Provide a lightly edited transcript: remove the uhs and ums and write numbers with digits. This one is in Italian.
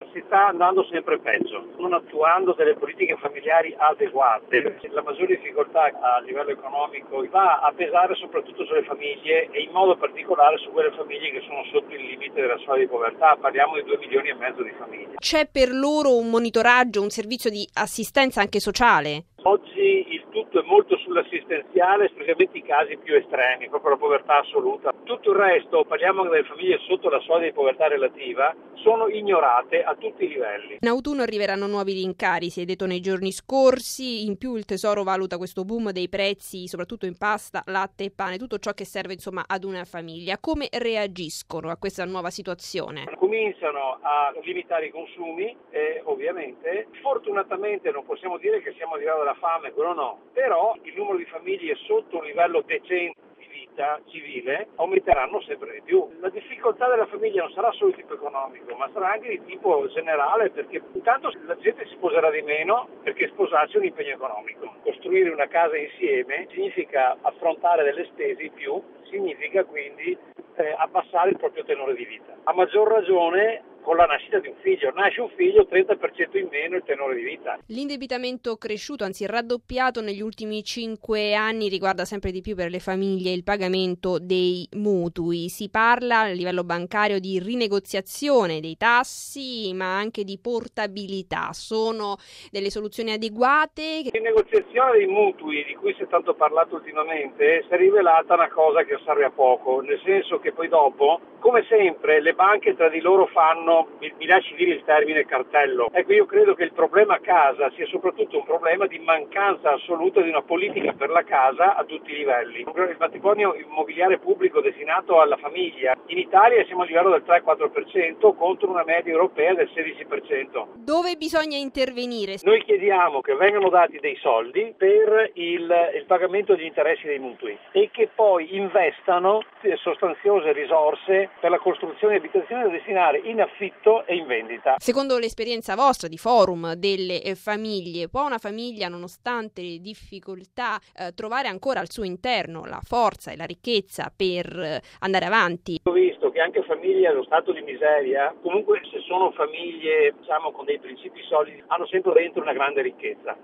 Si sta andando sempre peggio, non attuando delle politiche familiari adeguate. La maggiore difficoltà a livello economico va a pesare soprattutto sulle famiglie e in modo particolare su quelle famiglie che sono sotto il limite della soglia di povertà. Parliamo di 2,5 milioni di famiglie. C'è per loro un monitoraggio, un servizio di assistenza anche sociale? Oggi il tutto è molto sull'assistenziale, specialmente i casi più estremi, proprio la povertà assoluta. Tutto il resto, parliamo delle famiglie sotto la soglia di povertà relativa, sono ignorate a tutti i livelli. In autunno arriveranno nuovi rincari, si è detto nei giorni scorsi, in più il Tesoro valuta questo boom dei prezzi, soprattutto in pasta, latte e pane, tutto ciò che serve insomma ad una famiglia. Come reagiscono a questa nuova situazione? Cominciano a limitare i consumi e ovviamente, fortunatamente non possiamo dire che siamo arrivati alla fame, quello no, però il numero di famiglie sotto un livello decente di vita civile aumenteranno sempre di più. La difficoltà della famiglia non sarà solo di tipo economico, ma sarà anche di tipo generale, perché intanto la gente si sposerà di meno perché sposarsi è un impegno economico. Costruire una casa insieme significa affrontare delle spese in più, significa quindi abbassare il proprio tenore di vita. A maggior ragione con la nascita di un figlio. Nasce un figlio, 30% in meno il tenore di vita. L'indebitamento cresciuto, anzi raddoppiato negli ultimi 5 anni, riguarda sempre di più per le famiglie il pagamento dei mutui. Si parla a livello bancario di rinegoziazione dei tassi, ma anche di portabilità. Sono delle soluzioni adeguate? La rinegoziazione dei mutui, di cui si è tanto parlato ultimamente, si è rivelata una cosa che serve a poco, nel senso che poi dopo, come sempre, le banche tra di loro fanno, mi lasci dire il termine, cartello. Ecco, io credo che il problema casa sia soprattutto un problema di mancanza assoluta di una politica per la casa a tutti i livelli. Il patrimonio immobiliare pubblico destinato alla famiglia in Italia siamo a livello del 3-4% contro una media europea del 16%. Dove bisogna intervenire? Noi chiediamo che vengano dati dei soldi per il pagamento degli interessi dei mutui e che poi investano sostanziose risorse per la costruzione di abitazioni da destinare in affitto e in vendita. Secondo l'esperienza vostra di forum delle famiglie, può una famiglia, nonostante le difficoltà, trovare ancora al suo interno la forza e la ricchezza per andare avanti? Ho visto che anche famiglie allo stato di miseria, comunque se sono famiglie con dei principi solidi, hanno sempre dentro una grande ricchezza.